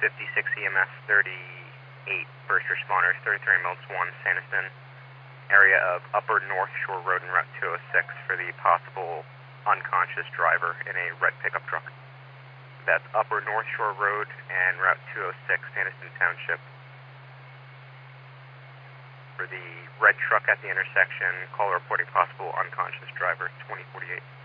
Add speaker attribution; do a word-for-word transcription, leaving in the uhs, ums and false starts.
Speaker 1: fifty-six E M S thirty-eight, first responders, thirty-three ambulance one, Sanderson, area of Upper North Shore Road and Route two oh six for the possible unconscious driver in a red pickup truck. That's Upper North Shore Road and Route two oh six, Sanderson Township. For the red truck at the intersection, call reporting possible unconscious driver, twenty forty-eight.